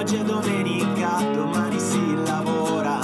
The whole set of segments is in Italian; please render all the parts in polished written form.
Oggi è domenica, domani si lavora.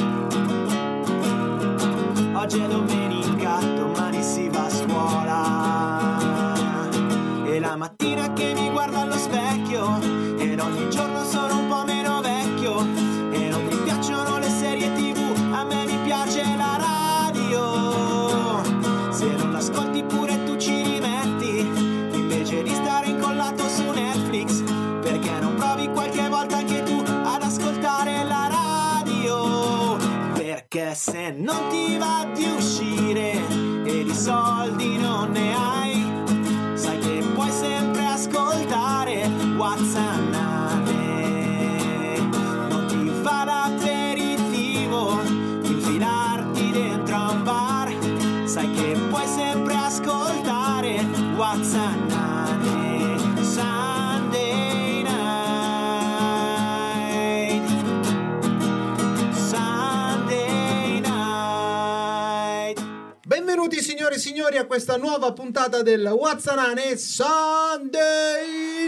Oggi è domenica, domani si va a scuola. E la mattina che mi guardo allo specchio ed ogni giorno sono un po' meno vecchio. E non mi piacciono le serie TV, a me mi piace la radio. Se non l'ascolti pure tu ci rimetti, invece di stare incollato su Netflix. Perché non provi qualche volta anche tu ad ascoltare la radio? Perché se non ti va di uscire e di soldi non ne hai, sai che puoi sempre ascoltare Whatsapp. Non ti va l'aperitivo, infilarti dentro a un bar, sai che puoi sempre ascoltare Whatsapp. Sunday night, Sunday night. Benvenuti signori e signori a questa nuova puntata del Whatsanane Sunday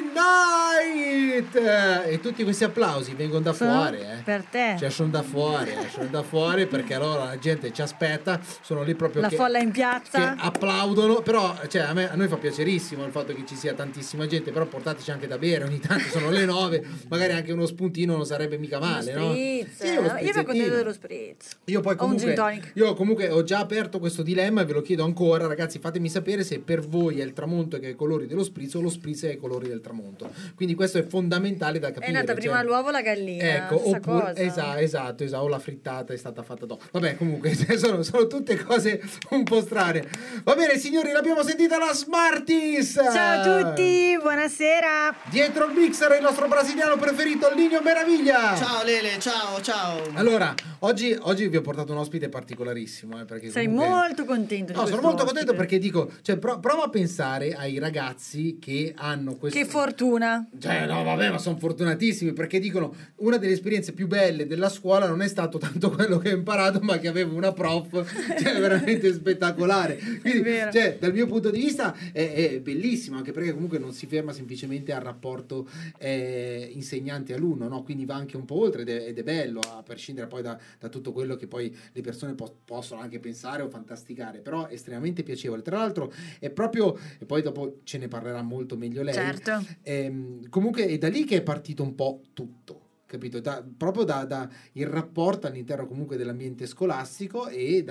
Night. E tutti questi applausi vengono da fuori, per te. Cioè sono da fuori perché allora la gente ci aspetta, sono lì proprio la folla in piazza che applaudono, però cioè a noi fa piacerissimo il fatto che ci sia tantissima gente, però portateci anche da bere ogni tanto, sono le 9, magari anche uno spuntino non sarebbe mica male, no? Spritz. Sì, Io mi contento dello spritz. Io poi o un gin comunque, tonic. io comunque ho già aperto questo dilemma e ve lo chiedo ancora, ragazzi, fatemi sapere se per voi è il tramonto che ha i colori dello spritz o lo spritz è i colori del tramonto. Quindi questo è fondamentale da capire. È nata prima l'uovo o la gallina? Ecco, oppure, cosa. esatto, o la frittata è stata fatta dopo. Vabbè, comunque sono tutte cose un po' strane. Va bene, signori, l'abbiamo sentita la Smarties. Ciao a tutti, buonasera. Dietro il mixer il nostro brasiliano preferito, Linio Meraviglia. Ciao Lele, ciao. Allora, oggi vi ho portato un ospite particolarissimo, perché Sei comunque... molto contento di No, sono questo molto contento ospite. perché dico, cioè prova a pensare ai ragazzi che hanno questo... Che fortuna. Cioè, no, vabbè, ma sono fortunatissimi perché dicono una delle esperienze più belle della scuola non è stato tanto quello che ho imparato, ma che avevo una prof, cioè, veramente spettacolare. Quindi, cioè, dal mio punto di vista è bellissimo, anche perché comunque non si ferma semplicemente al rapporto insegnante-alunno, no? Quindi va anche un po' oltre ed è bello, a prescindere poi da tutto quello che poi le persone possono anche pensare o fantasticare, però è estremamente piacevole. Tra l'altro è proprio, e poi dopo ce ne parlerà molto meglio lei, certo. Comunque è da lì che è partito un po' tutto, capito? Proprio da il rapporto all'interno comunque dell'ambiente scolastico e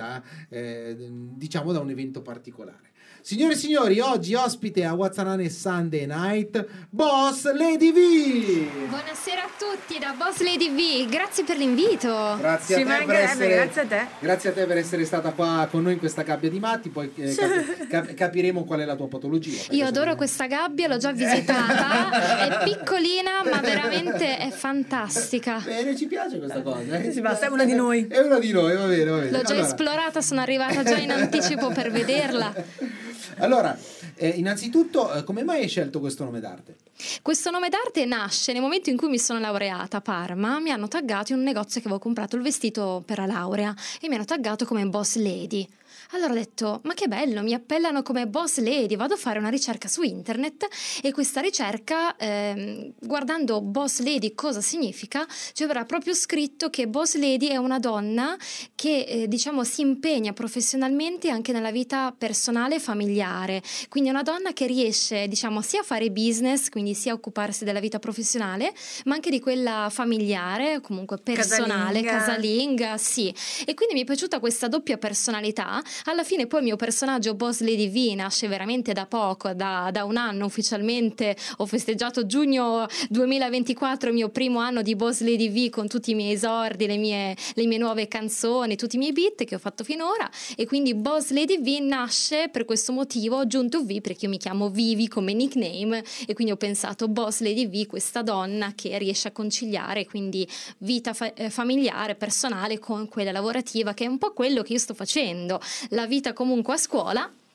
diciamo da un evento particolare. Signore e signori, oggi ospite a Whatsanane Sunday Night Boss Lady V. Buonasera a tutti da Boss Lady V, grazie per l'invito. Grazie a te grazie a te. Grazie a te per essere stata qua con noi in questa gabbia di matti, poi capiremo qual è la tua patologia. Io adoro questa gabbia, l'ho già visitata, è piccolina ma veramente è fantastica. Bene, ci piace questa cosa. Sì, basta, è una di noi. È una di noi, va bene. L'ho già esplorata, sono arrivata già in anticipo per vederla. Allora, innanzitutto, come mai hai scelto questo nome d'arte? Questo nome d'arte nasce nel momento in cui mi sono laureata a Parma. Mi hanno taggato in un negozio che avevo comprato il vestito per la laurea e mi hanno taggato come Boss Lady. Allora ho detto, ma che bello, mi appellano come Boss Lady, vado a fare una ricerca su internet e questa ricerca, guardando Boss Lady cosa significa, ci avrà proprio scritto che Boss Lady è una donna che diciamo si impegna professionalmente anche nella vita personale e familiare, quindi è una donna che riesce diciamo sia a fare business, quindi sia a occuparsi della vita professionale, ma anche di quella familiare, comunque personale, casalinga, sì. E quindi mi è piaciuta questa doppia personalità. Alla fine poi il mio personaggio Boss Lady V nasce veramente da poco, da un anno ufficialmente. Ho festeggiato giugno 2024, il mio primo anno di Boss Lady V, con tutti i miei esordi, le mie nuove canzoni, tutti i miei beat che ho fatto finora, e quindi Boss Lady V nasce per questo motivo. Ho aggiunto V perché io mi chiamo Vivi come nickname e quindi ho pensato Boss Lady V, questa donna che riesce a conciliare quindi vita familiare, personale con quella lavorativa, che è un po' quello che io sto facendo. La vita comunque a scuola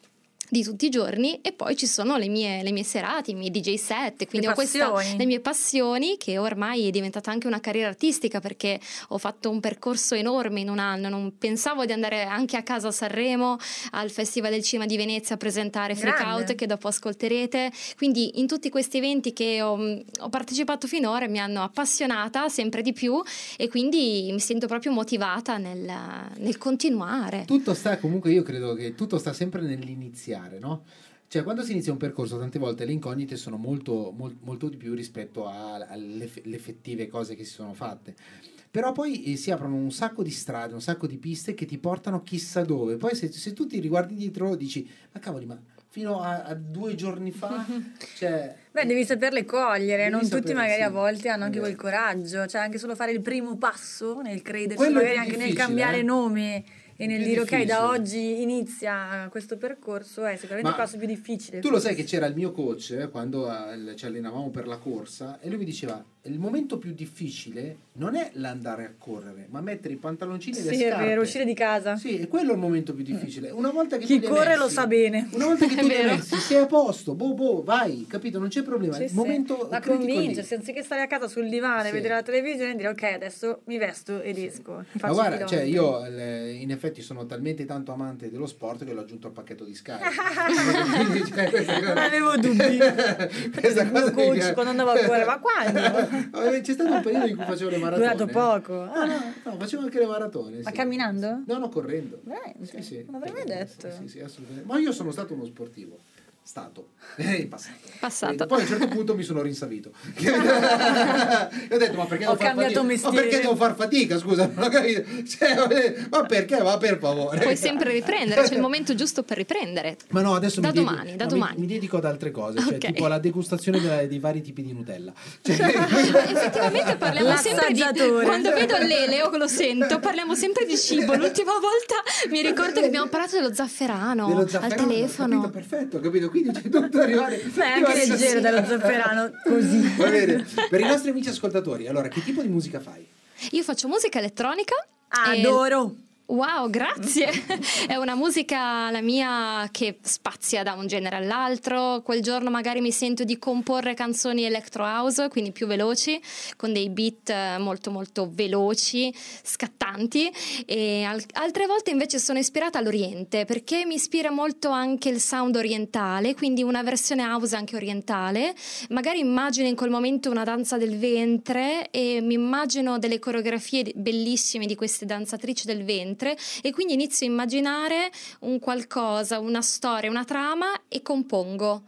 di tutti i giorni, e poi ci sono le mie serate, i miei DJ set, quindi ho le mie passioni, che ormai è diventata anche una carriera artistica, perché ho fatto un percorso enorme in un anno. Non pensavo di andare anche a casa a Sanremo, al Festival del Cinema di Venezia, a presentare Freak Out, che dopo ascolterete. Quindi in tutti questi eventi che ho partecipato finora mi hanno appassionata sempre di più, e quindi mi sento proprio motivata nel continuare. Tutto sta, comunque io credo che tutto sta sempre nell'iniziare, no? Cioè, quando si inizia un percorso, tante volte le incognite sono molto di più rispetto alle effettive cose che si sono fatte. Però poi si aprono un sacco di strade, un sacco di piste che ti portano chissà dove. Poi se tu ti riguardi dietro dici, ma cavoli, ma fino a 2 giorni fa, cioè... Beh, devi saperle cogliere, non tutti magari a volte hanno anche quel coraggio, cioè anche solo fare il primo passo nel crederci, magari anche nel cambiare nome e nel dire ok, da oggi inizia questo percorso, è sicuramente il passo più difficile. Tu lo sai che c'era il mio coach quando ci allenavamo per la corsa, e lui mi diceva: il momento più difficile non è l'andare a correre, ma mettere i pantaloncini e le scarpe. Sì, è vero, uscire di casa. Sì, è quello il momento più difficile. Una volta che chi corre lo sa bene. Una volta che tu li hai messi, sei a posto, vai, capito? Non c'è problema. Sì, il momento ma convincersi, anziché stare a casa sul divano e vedere la televisione, e dire ok, adesso mi vesto ed esco. Ma guarda, cioè io in effetti sono talmente tanto amante dello sport che l'ho aggiunto al pacchetto di Sky. Non avevo dubbi. Questa cosa coach quando andavo a correre, ma quando? C'è stato un periodo in cui facevo le maratone. Durato poco. No, facevo anche le maratone. Ma camminando? No, correndo. Sì. Non l'avrei mai detto. Sì, assolutamente. Ma io sono stato uno sportivo. In passato. Poi a un certo punto mi sono rinsavito. Io ho detto, ma perché devo far fatica? Scusa, non ho capito. Cioè, ma perché? Ma per favore. Puoi sempre riprendere, c'è il momento giusto per riprendere. Ma no, adesso da domani. Mi dedico ad altre cose, cioè tipo alla degustazione dei vari tipi di Nutella. Cioè, effettivamente parliamo sempre di, quando vedo Leleo lo sento, parliamo sempre di cibo. L'ultima volta mi ricordo che abbiamo parlato dello zafferano al telefono. Capito, perfetto, capito? Quindi c'è tutto arrivare. Beh, è anche leggero dallo zafferano così. Va bene. Per i nostri amici ascoltatori, allora, che tipo di musica fai? Io faccio musica elettronica. Adoro. Wow, grazie. È una musica la mia che spazia da un genere all'altro. Quel giorno magari mi sento di comporre canzoni electro house, quindi più veloci, con dei beat molto molto veloci, scattanti, e altre volte invece sono ispirata all'Oriente, perché mi ispira molto anche il sound orientale, quindi una versione house anche orientale. Magari immagino in quel momento una danza del ventre e mi immagino delle coreografie bellissime di queste danzatrici del ventre, e quindi inizio a immaginare un qualcosa, una storia, una trama, e compongo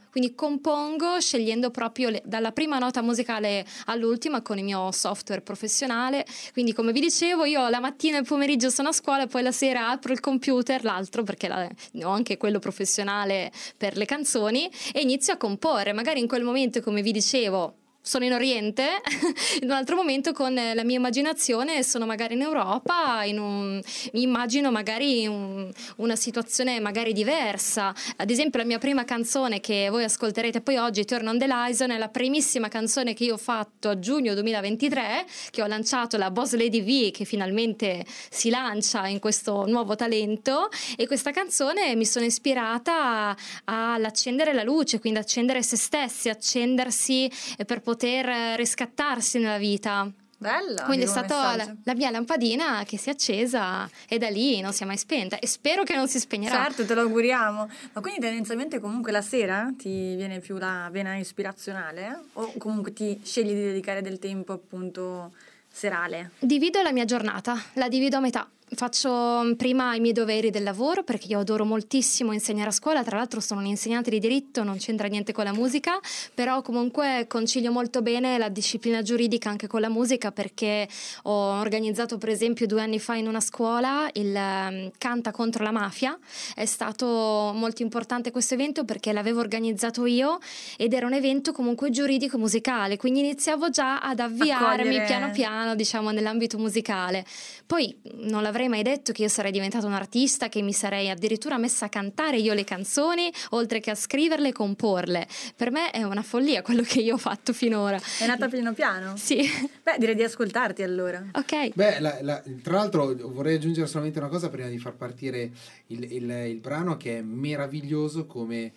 scegliendo proprio dalla prima nota musicale all'ultima con il mio software professionale. Quindi, come vi dicevo, io la mattina e il pomeriggio sono a scuola, poi la sera apro il computer, l'altro perché ho anche quello professionale per le canzoni, e inizio a comporre. Magari in quel momento, come vi dicevo, sono in Oriente, in un altro momento con la mia immaginazione sono magari in Europa, mi immagino magari una situazione magari diversa. Ad esempio la mia prima canzone che voi ascolterete poi oggi, Turn on the Lion, è la primissima canzone che io ho fatto a giugno 2023, che ho lanciato la Boss Lady V, che finalmente si lancia in questo nuovo talento, e questa canzone mi sono ispirata all'accendere la luce, quindi accendere se stessi, accendersi per poter riscattarsi nella vita. Bella, quindi è stata la mia lampadina che si è accesa, e da lì non si è mai spenta, e spero che non si spegnerà. Certo, te lo auguriamo. Ma quindi tendenzialmente comunque la sera ti viene più la vena ispirazionale, o comunque ti scegli di dedicare del tempo appunto serale? Divido la mia giornata, la divido a metà. Faccio prima i miei doveri del lavoro, perché io adoro moltissimo insegnare a scuola, tra l'altro sono un'insegnante di diritto, non c'entra niente con la musica, però comunque concilio molto bene la disciplina giuridica anche con la musica, perché ho organizzato per esempio 2 anni fa in una scuola il Canta contro la mafia. È stato molto importante questo evento perché l'avevo organizzato ed era un evento comunque giuridico musicale, quindi iniziavo già ad avviarmi piano piano, diciamo, nell'ambito musicale. Poi non l'avrei avrei mai detto che io sarei diventata un artista, che mi sarei addirittura messa a cantare io le canzoni, oltre che a scriverle e comporle. Per me è una follia quello che io ho fatto finora. È nata piano piano? Sì. Beh, direi di ascoltarti allora. Ok. Beh, tra l'altro vorrei aggiungere solamente una cosa prima di far partire il brano, che è meraviglioso come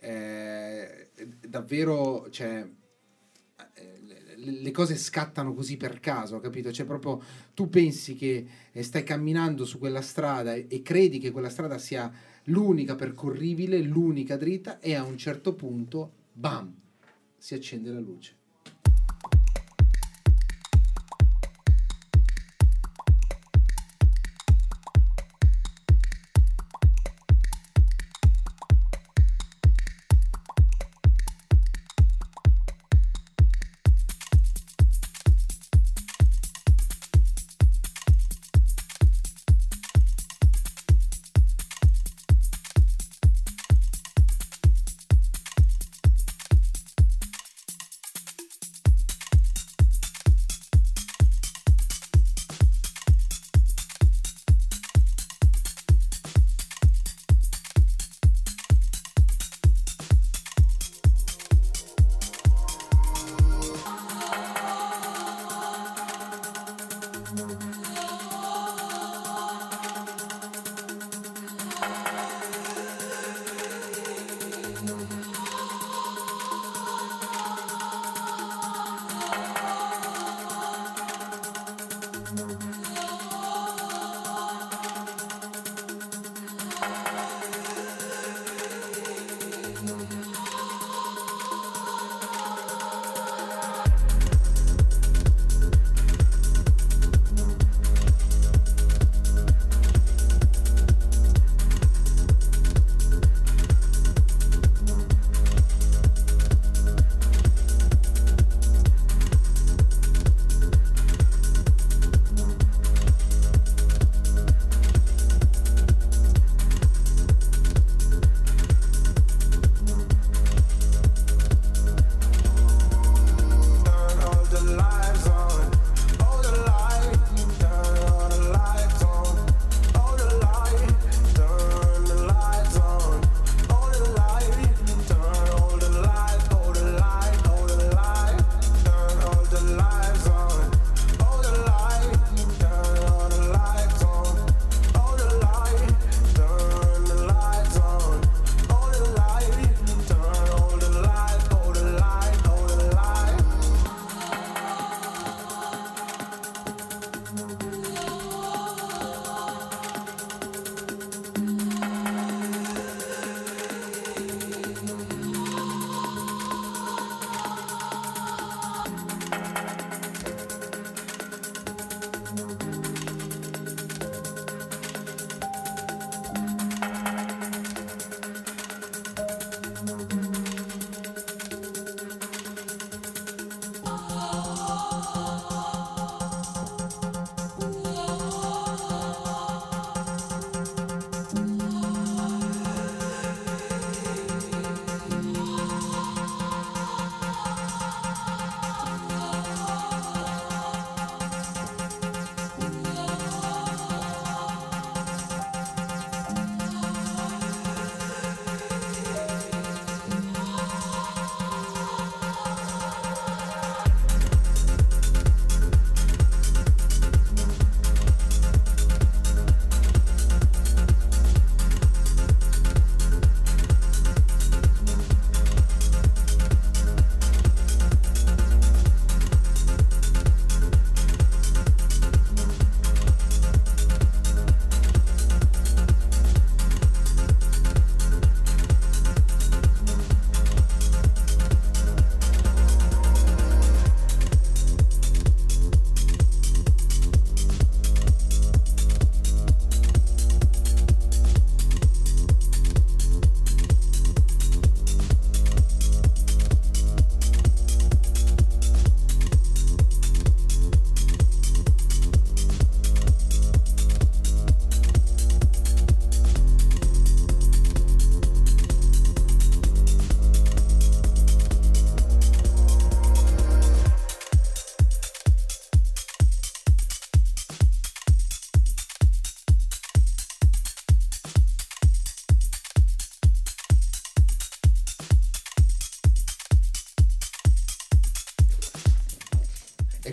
davvero, cioè, le cose scattano così per caso, capito? Cioè proprio tu pensi che stai camminando su quella strada e credi che quella strada sia l'unica percorribile, l'unica dritta, e a un certo punto, bam, si accende la luce.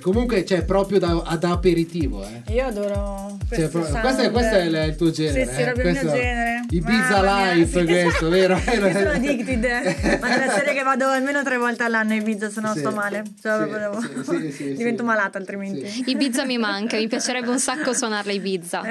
comunque c'è proprio da aperitivo. Io adoro questo è il tuo genere. Sì, proprio il mio genere. Ibiza Life, questo, vero? Io sono addicted. Ma è la serie che vado almeno 3 volte all'anno a Ibiza, se no sto male. Divento malata altrimenti. Ibiza mi manca, mi piacerebbe un sacco suonarla a Ibiza.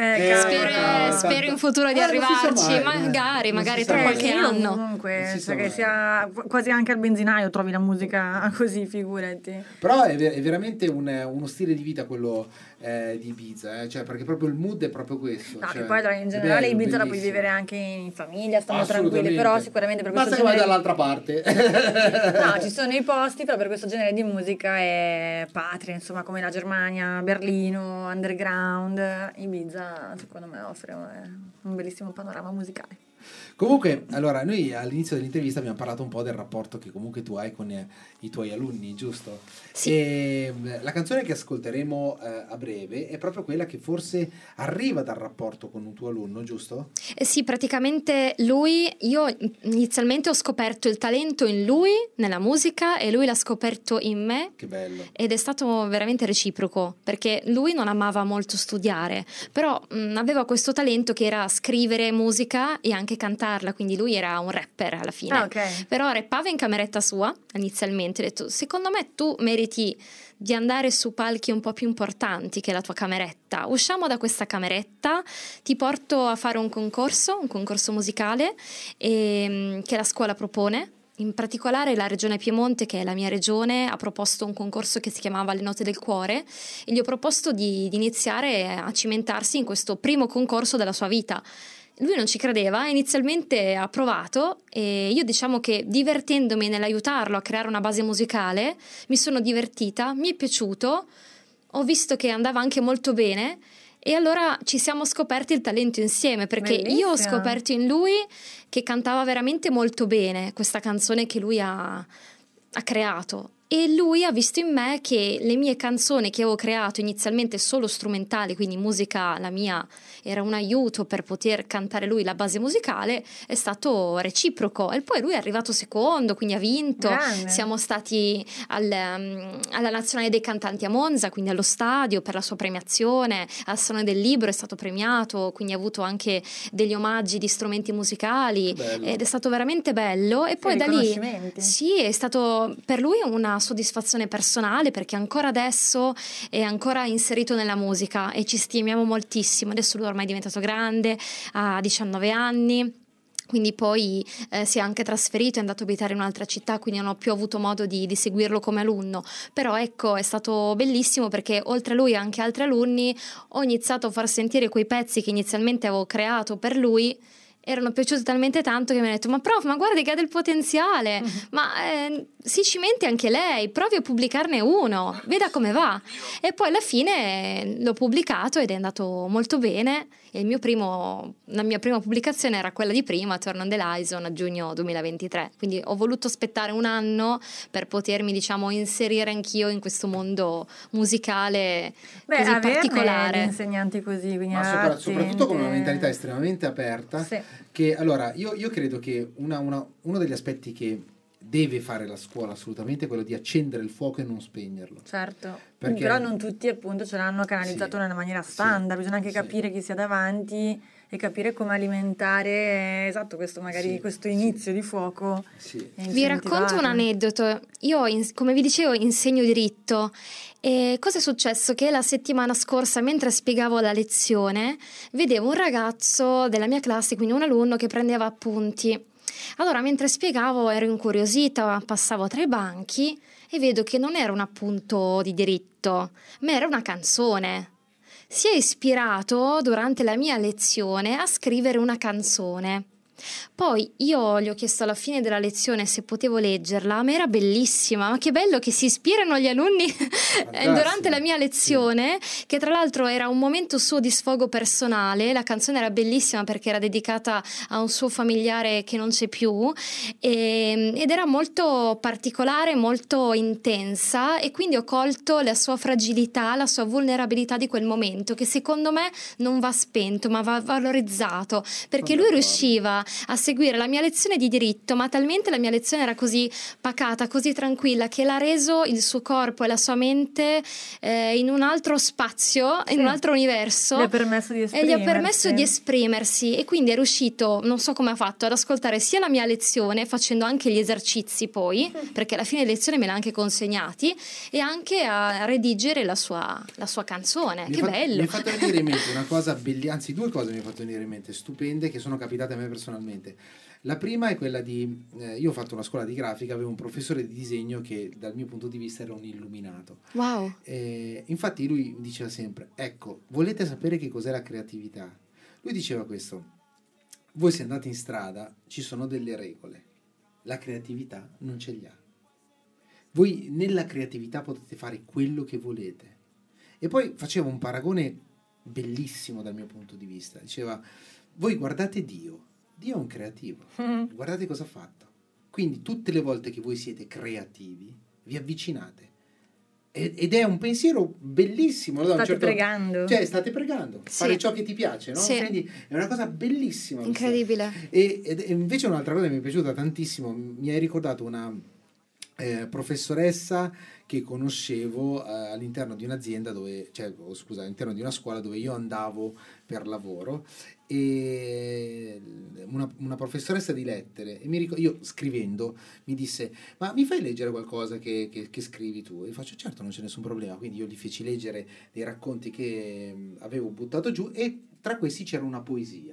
Spero in futuro di arrivarci, magari tra qualche anno. Comunque, che sia quasi anche al benzinaio trovi la musica così, figurati. Però è veramente uno stile di vita quello di Ibiza, cioè, perché proprio il mood è proprio questo. No, che poi in generale Ibiza la puoi vivere anche in famiglia, stanno tranquilli, però sicuramente per questo genere... Basta che vai dall'altra parte. No, ci sono i posti, però per questo genere di musica è patria, insomma, come la Germania, Berlino, underground. Ibiza secondo me offre un bellissimo panorama musicale. Comunque, allora, noi all'inizio dell'intervista abbiamo parlato un po' del rapporto che comunque tu hai con i tuoi alunni, giusto? Sì. E la canzone che ascolteremo a breve è proprio quella che forse arriva dal rapporto con un tuo alunno, giusto? Sì, praticamente io inizialmente ho scoperto il talento in lui, nella musica, e lui l'ha scoperto in me. Che bello. Ed è stato veramente reciproco, perché lui non amava molto studiare, però aveva questo talento che era scrivere musica e anche cantarla, quindi lui era un rapper alla fine. Okay. Però rappava in cameretta sua inizialmente. Ho detto, secondo me tu meriti di andare su palchi un po' più importanti che la tua cameretta. Usciamo da questa cameretta, ti porto a fare un concorso musicale che la scuola propone. In particolare la regione Piemonte, che è la mia regione, ha proposto un concorso che si chiamava Le Note del Cuore, e gli ho proposto di iniziare a cimentarsi in questo primo concorso della sua vita. Lui non ci credeva, inizialmente ha provato, e io diciamo che divertendomi nell'aiutarlo a creare una base musicale mi sono divertita, mi è piaciuto, ho visto che andava anche molto bene, e allora ci siamo scoperti il talento insieme, perché Bellissimo. Io ho scoperto in lui che cantava veramente molto bene questa canzone che lui ha creato, e lui ha visto in me che le mie canzoni che avevo creato inizialmente solo strumentali, quindi musica la mia era un aiuto per poter cantare lui la base musicale, è stato reciproco, e poi lui è arrivato secondo, quindi ha vinto. Grande. Siamo stati alla Nazionale dei Cantanti a Monza, quindi allo stadio, per la sua premiazione, al Salone del Libro è stato premiato, quindi ha avuto anche degli omaggi di strumenti musicali. Bello. Ed è stato veramente bello, e poi da lì sì, è stato per lui una soddisfazione personale, perché ancora adesso è ancora inserito nella musica e ci stimiamo moltissimo. Adesso lui ormai è diventato grande, ha 19 anni, quindi poi si è anche trasferito, è andato a abitare in un'altra città, quindi non ho più avuto modo di seguirlo come alunno. Però ecco, è stato bellissimo, perché oltre a lui anche altri alunni ho iniziato a far sentire quei pezzi che inizialmente avevo creato per lui, erano piaciuti talmente tanto che mi ha detto: ma prof, ma guardi che ha del potenziale, ma si cimenti anche lei, provi a pubblicarne uno, veda come va. E poi alla fine l'ho pubblicato ed è andato molto bene. E la mia prima pubblicazione era quella di prima, Turn on the Horizon, a giugno 2023, quindi ho voluto aspettare un anno per potermi, diciamo, inserire anch'io in questo mondo musicale così particolare. Insegnanti così, quindi soprattutto con una mentalità estremamente aperta. Sì. Che allora io credo che uno degli aspetti che deve fare la scuola assolutamente è quello di accendere il fuoco e non spegnerlo. Certo, perché... però non tutti appunto ce l'hanno canalizzato nella maniera standard, bisogna anche capire chi sia davanti e capire come alimentare, esatto, questo magari questo inizio di fuoco. Vi racconto un aneddoto. Io, come vi dicevo, insegno diritto. E cosa è successo? Che la settimana scorsa, mentre spiegavo la lezione, vedevo un ragazzo della mia classe, quindi un alunno, che prendeva appunti. Allora, mentre spiegavo ero incuriosita, passavo tra i banchi e vedo che non era un appunto di diritto, ma era una canzone. Si è ispirato durante la mia lezione a scrivere una canzone. Poi io gli ho chiesto alla fine della lezione se potevo leggerla, ma era bellissima. Ma che bello che si ispirano gli alunni durante la mia lezione, che tra l'altro era un momento suo di sfogo personale. La canzone era bellissima perché era dedicata a un suo familiare che non c'è più, ed era molto particolare, molto intensa, e quindi ho colto la sua fragilità, la sua vulnerabilità di quel momento, che secondo me non va spento ma va valorizzato, perché lui riusciva a seguire la mia lezione di diritto, ma talmente la mia lezione era così pacata, così tranquilla, che l'ha reso il suo corpo e la sua mente in un altro spazio, in un altro universo, gli ha permesso di esprimersi, e quindi è riuscito, non so come ha fatto, ad ascoltare sia la mia lezione, facendo anche gli esercizi poi, perché alla fine lezione me l'ha anche consegnati, e anche a redigere la sua canzone. Bello. Mi è fatto venire in mente una cosa anzi 2 cose mi è fatto venire in mente stupende, che sono capitate a me personalmente. La prima è quella di io ho fatto una scuola di grafica, avevo un professore di disegno che dal mio punto di vista era un illuminato. Wow. Infatti lui diceva sempre: ecco, volete sapere che cos'è la creatività? Lui diceva questo: voi se andate in strada ci sono delle regole, la creatività non ce li ha. Voi nella creatività potete fare quello che volete. E poi faceva un paragone bellissimo dal mio punto di vista. Diceva: voi guardate Dio è un creativo, guardate cosa ha fatto. Quindi tutte le volte che voi siete creativi vi avvicinate, ed è un pensiero bellissimo. State pregando. Cioè state pregando, fare ciò che ti piace, no? Sì. Quindi è una cosa bellissima. Incredibile. E invece un'altra cosa che mi è piaciuta tantissimo, mi hai ricordato una professoressa che conoscevo all'interno di un'azienda all'interno di una scuola dove io andavo per lavoro, e una professoressa di lettere, e io scrivendo mi disse: ma mi fai leggere qualcosa che scrivi tu? E io faccio: certo, non c'è nessun problema. Quindi io gli feci leggere dei racconti che avevo buttato giù, e tra questi c'era una poesia.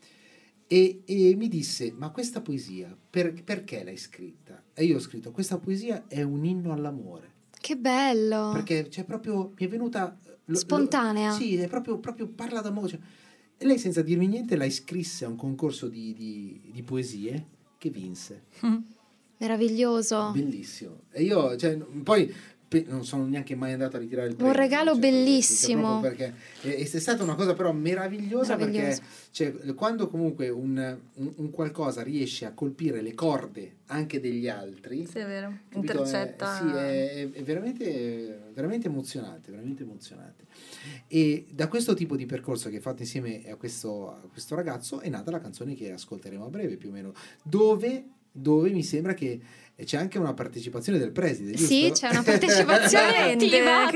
E mi disse: ma questa poesia perché l'hai scritta? E io ho scritto: questa poesia è un inno all'amore. Che bello! Perché proprio mi è venuta spontanea. Sì, è proprio parla d'amore. E lei, senza dirmi niente, la iscrisse a un concorso di poesie che vinse. Meraviglioso. Bellissimo. E io poi non sono neanche mai andato a ritirare il premio. Un regalo bellissimo. Perché è stata una cosa però meravigliosa. Perché quando comunque un qualcosa riesce a colpire le corde anche degli altri, sì, è vero, capito? Intercetta. È veramente, veramente emozionante, veramente emozionante. E da questo tipo di percorso che hai fatto insieme a questo ragazzo è nata la canzone che ascolteremo a breve, più o meno, dove mi sembra che c'è anche una partecipazione del preside, giusto? Sì, c'è una partecipazione attiva.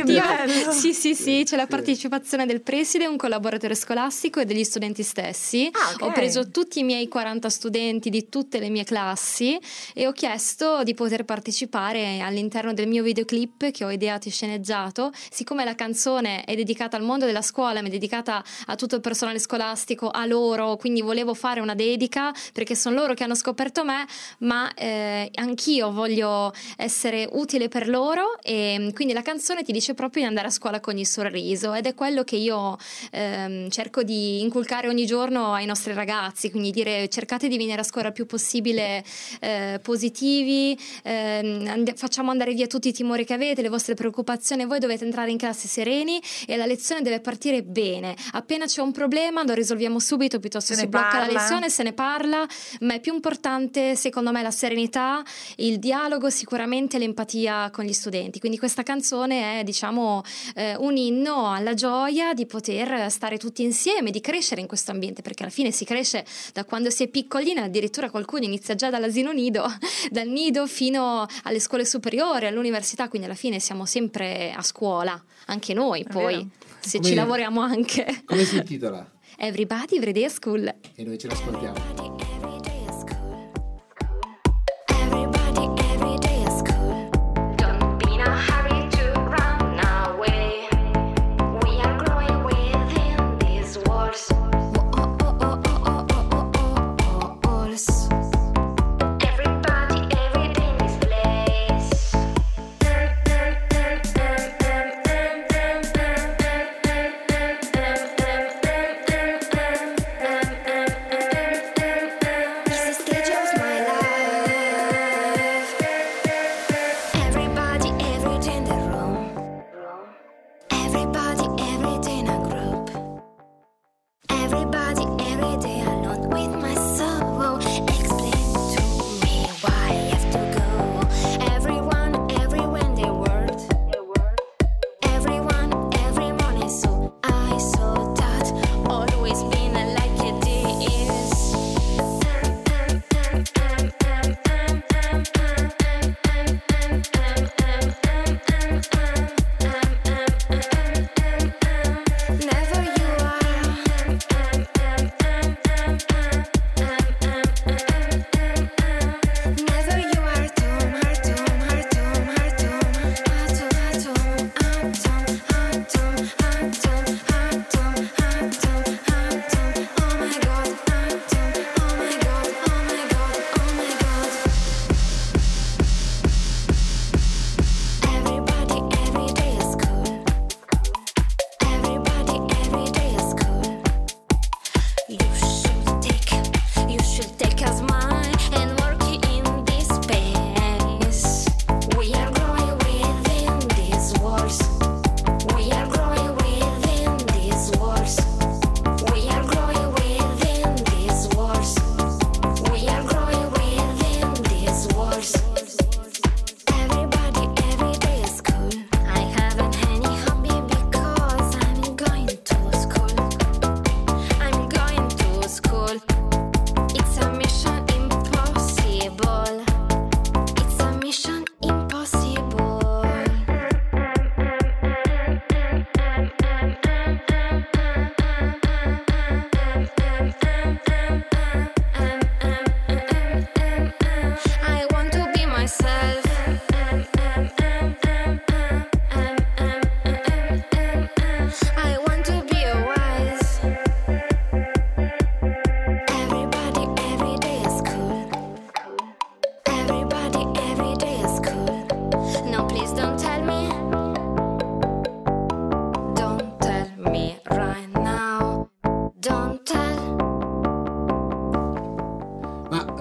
Sì, c'è la Sì. partecipazione del preside, un collaboratore scolastico e degli studenti stessi. Okay. Ho preso tutti i miei 40 studenti di tutte le mie classi e ho chiesto di poter partecipare all'interno del mio videoclip che ho ideato e sceneggiato. Siccome la canzone è dedicata al mondo della scuola, mi è dedicata a tutto il personale scolastico, a loro, quindi volevo fare una dedica perché sono loro che hanno scoperto me, ma anch'io voglio essere utile per loro, e quindi la canzone ti dice proprio di andare a scuola con il sorriso, ed è quello che io cerco di inculcare ogni giorno ai nostri ragazzi, quindi dire: cercate di venire a scuola il più possibile positivi, facciamo andare via tutti i timori che avete, le vostre preoccupazioni, voi dovete entrare in classe sereni e la lezione deve partire bene. Appena c'è un problema lo risolviamo subito, piuttosto si blocca la lezione, se ne parla, ma è più importante secondo me la serenità, il dialogo, sicuramente l'empatia con gli studenti. Quindi questa canzone è, diciamo, un inno alla gioia di poter stare tutti insieme, di crescere in questo ambiente, perché alla fine si cresce da quando si è piccolina, addirittura qualcuno inizia già dall'asilo nido, dal nido fino alle scuole superiori, all'università, quindi alla fine siamo sempre a scuola, anche noi poi, se ci lavoriamo anche. Come si intitola? Everybody Everyday School. E noi ce l'ascoltiamo.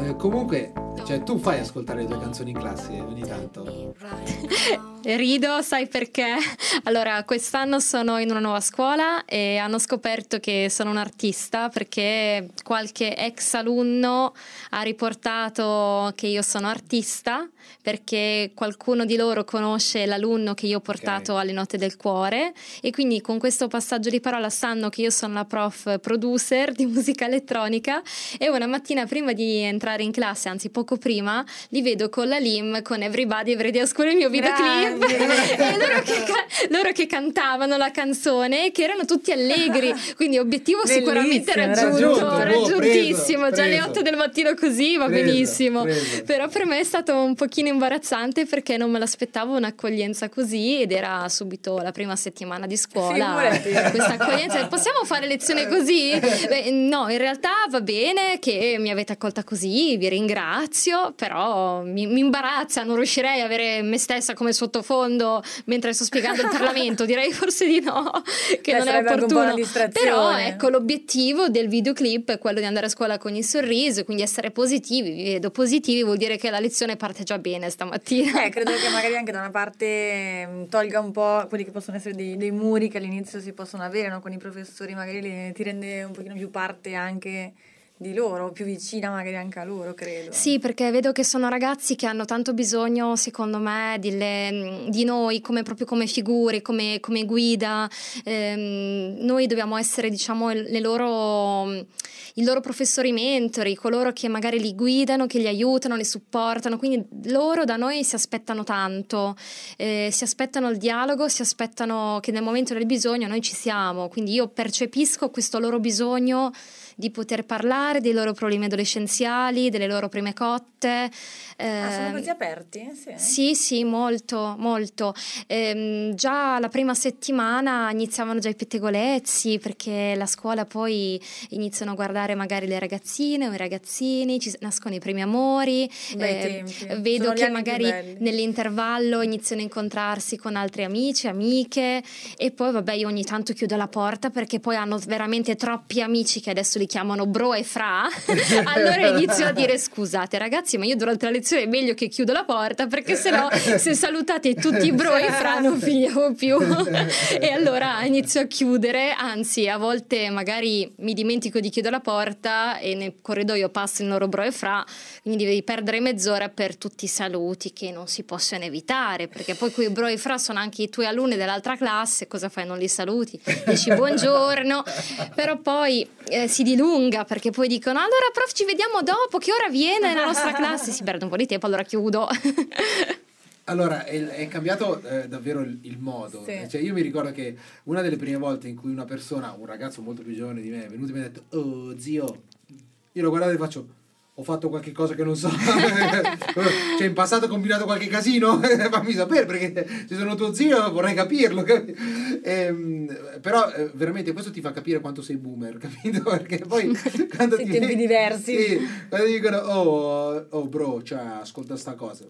comunque, cioè, tu fai ascoltare le tue canzoni in classe ogni tanto? Rido, sai perché? Allora, quest'anno sono in una nuova scuola e hanno scoperto che sono un artista perché qualche ex alunno ha riportato che io sono artista, perché qualcuno di loro conosce l'alunno che io ho portato alle Note del Cuore, e quindi con questo passaggio di parola sanno che io sono la prof producer di musica elettronica. E una mattina prima di entrare in classe, anzi poco prima, li vedo con la Lim con Everybody Every Day a Scuola, il mio videoclip, e loro che cantavano la canzone, che erano tutti allegri, quindi obiettivo sicuramente raggiuntissimo. Già alle 8 del mattino così va benissimo. Però per me è stato un pochino imbarazzante perché non me l'aspettavo un'accoglienza così, ed era subito la prima settimana di scuola questa accoglienza. Possiamo fare lezione così? Beh, no, in realtà va bene che mi avete accolta così, vi ringrazio, però mi imbarazza, non riuscirei a avere me stessa come sottofondo mentre sto spiegando il Parlamento, direi forse di no, che non è opportuno. Però ecco, l'obiettivo del videoclip è quello di andare a scuola con il sorriso, quindi essere positivi. Vi vedo positivi, vuol dire che la lezione parte già bene stamattina. Credo che magari anche da una parte tolga un po' quelli che possono essere dei muri che all'inizio si possono avere, no? Con i professori, magari ti rende un pochino più parte anche di loro, più vicina magari anche a loro, credo. Sì, perché vedo che sono ragazzi che hanno tanto bisogno, secondo me, di noi proprio come figure, come guida. Noi dobbiamo essere, diciamo, il loro professori mentori, coloro che magari li guidano, che li aiutano, li supportano. Quindi loro da noi si aspettano tanto, si aspettano il dialogo, si aspettano che nel momento del bisogno noi ci siamo. Quindi io percepisco questo loro bisogno di poter parlare dei loro problemi adolescenziali, delle loro prime cotte. Sono così aperti? Sì, sì, molto, molto. Già la prima settimana iniziavano già i pettegolezzi, perché la scuola poi iniziano a guardare magari le ragazzine o i ragazzini, ci nascono i primi amori. Vedo che magari nell'intervallo iniziano a incontrarsi con altri amici, amiche, e poi vabbè, io ogni tanto chiudo la porta perché poi hanno veramente troppi amici che adesso li chiamano bro e fra. Allora inizio a dire: scusate ragazzi, ma io durante la lezione è meglio che chiudo la porta, perché sennò se salutate tutti i bro e fra non finiamo più. E allora inizio a chiudere, anzi a volte magari mi dimentico di chiudere la porta e nel corridoio passo il loro bro e fra, quindi devi perdere mezz'ora per tutti i saluti che non si possono evitare, perché poi quei bro e fra sono anche i tuoi alunni dell'altra classe. Cosa fai? Non li saluti, dici buongiorno, però poi si dilunga, perché poi dicono: allora prof, ci vediamo dopo, che ora viene nella nostra classe? Si perde un po' di tempo, allora chiudo. Allora è cambiato davvero il modo. Sì. Cioè, io mi ricordo che una delle prime volte in cui una persona, un ragazzo molto più giovane di me, è venuto e mi ha detto: oh zio, io lo guardavo e faccio: ho fatto qualche cosa che non so. Cioè, in passato ho combinato qualche casino? Fammi sapere, perché se sono tuo zio vorrei capirlo. Però veramente questo ti fa capire quanto sei boomer, capito? Perché poi quando in tempi diversi. Sì, quando dicono oh bro, cioè ascolta sta cosa,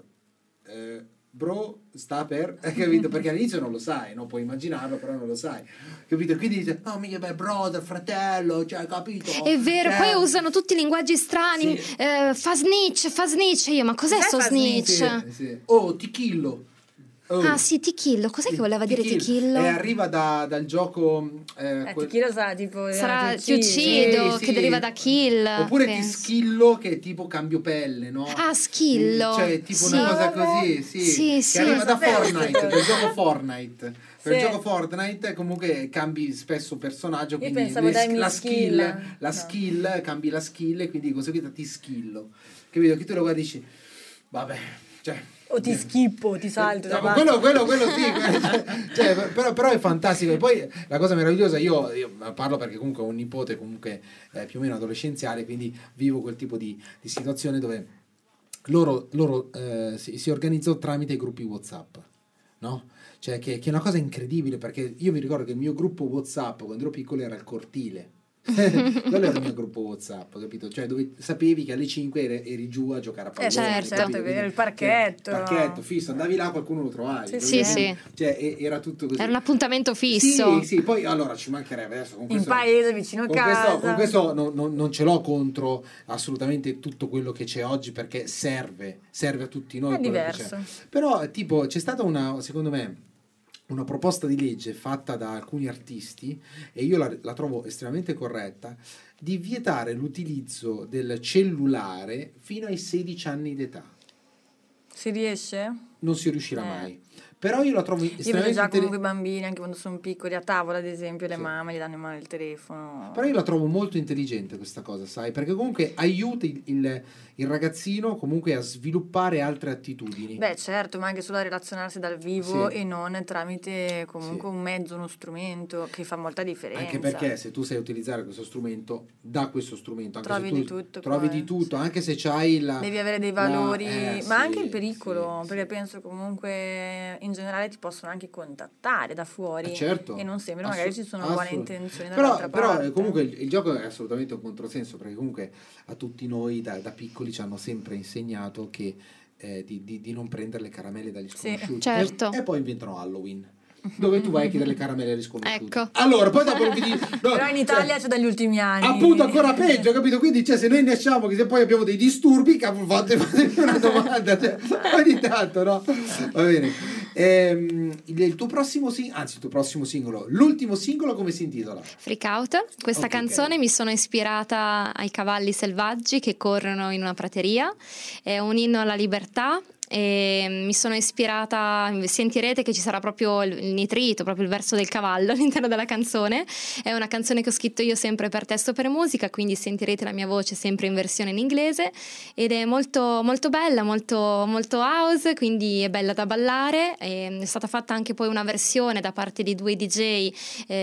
bro sta per, capito? Perché all'inizio non lo sai, no? Puoi immaginarlo, però non lo sai, capito? Quindi dice: oh mica beh, brother, fratello, cioè, capito? È vero, poi usano tutti i linguaggi strani. Sì. Fa snitch. Io, ma cos'è sto snitch? Sì. Oh, ti killo. Ah sì, ti killo. Cos'è che voleva dire ti killo? Arriva dal gioco ti killo sarà tipo ti uccido, che deriva da kill. Oppure ti schillo, che è tipo cambio pelle, no? Ah, schillo. Cioè tipo una cosa così, che arriva da Fortnite, del gioco Fortnite. Per il gioco Fortnite comunque cambi spesso personaggio, quindi la skill, cambi la skill, e quindi di conseguenza ti skillo. Capito? Che tu lo guardi e dici: vabbè, cioè, o ti schippo, ti salto. Quello sì. Cioè, però è fantastico. E poi la cosa meravigliosa, io parlo perché comunque ho un nipote comunque più o meno adolescenziale, quindi vivo quel tipo di situazione dove loro si organizzano tramite i gruppi WhatsApp, no? Cioè che è una cosa incredibile, perché io mi ricordo che il mio gruppo WhatsApp quando ero piccolo era il cortile. Quello era il mio gruppo WhatsApp, capito? Cioè dove sapevi che alle 5 eri giù a giocare a pallone. Certo, è vero, il parchetto. Parchetto fisso, andavi là, qualcuno lo trovavi. Sì. Cioè era tutto così. Era un appuntamento fisso. Sì, poi allora ci mancherebbe adesso con questo, in paese, vicino a casa. Con questo non ce l'ho contro assolutamente tutto quello che c'è oggi, perché serve a tutti noi. È diverso. Però tipo c'è stata secondo me una proposta di legge fatta da alcuni artisti, e io la trovo estremamente corretta, di vietare l'utilizzo del cellulare fino ai 16 anni d'età. Si riesce? Non si riuscirà mai. Però io la trovo estremamente... Io vedo già comunque i bambini, anche quando sono piccoli, a tavola ad esempio, le mamme gli danno in mano il telefono. Però io la trovo molto intelligente questa cosa, sai? Perché comunque aiuta il ragazzino comunque a sviluppare altre attitudini. Beh certo, ma anche solo a relazionarsi dal vivo e non tramite comunque un mezzo, uno strumento, che fa molta differenza. Anche perché se tu sai utilizzare questo strumento, da questo strumento, anche trovi se tu di tutto. Trovi di tutto, anche se c'hai devi avere dei valori, ma anche il pericolo, perché penso comunque in generale ti possono anche contattare da fuori, certo, e non sempre magari ci sono buone intenzioni dall'altra parte. Però comunque il gioco è assolutamente un controsenso, perché comunque a tutti noi da piccoli ci hanno sempre insegnato che di non prendere le caramelle dagli sconosciuti, certo. E poi inventano Halloween, dove tu vai a chiedere le caramelle agli sconosciuti. Ecco. Allora poi dopo però in Italia c'è dagli ultimi anni, appunto, ancora peggio, capito? Quindi se noi nasciamo che se poi abbiamo dei disturbi, fatemi una domanda, ogni tanto, no? Va bene. Il tuo prossimo singolo, l'ultimo singolo, come si intitola? Freak Out. Questa canzone mi sono ispirata ai cavalli selvaggi che corrono in una prateria, è un inno alla libertà. E mi sono ispirata, sentirete che ci sarà proprio il nitrito, proprio il verso del cavallo all'interno della canzone. È una canzone che ho scritto io sempre per testo per musica, quindi sentirete la mia voce sempre in versione in inglese, ed è molto, molto bella, molto, molto house, quindi è bella da ballare. È stata fatta anche poi una versione da parte di 2 DJ